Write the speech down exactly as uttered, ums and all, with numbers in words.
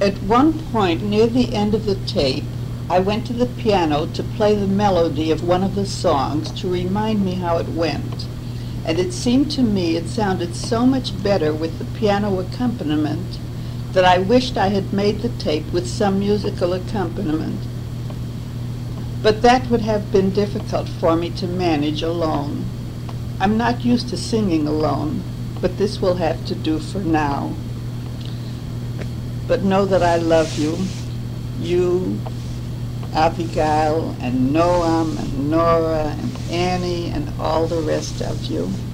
At one point near the end of the tape, I went to the piano to play the melody of one of the songs to remind me how it went. And it seemed to me it sounded so much better with the piano accompaniment that I wished I had made the tape with some musical accompaniment. But that would have been difficult for me to manage alone. I'm not used to singing alone, but this will have to do for now. But know that I love you, you, Abigail, and Noam, and Nora, and Annie, and all the rest of you.